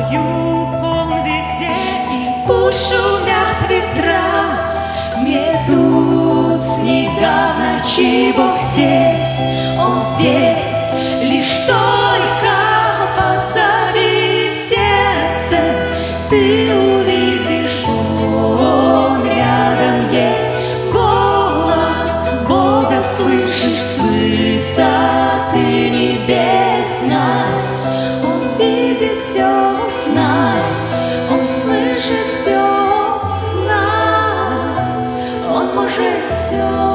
поют он везде. И пусть шумят ветра, метут снега в ночи, Бог здесь, Он здесь, лишь только позови сердце, ты увидишь, Он рядом есть. Голос Бога слышишь с высоты небесной, Он видит все, знай, Он слышит все, знай, Он может все.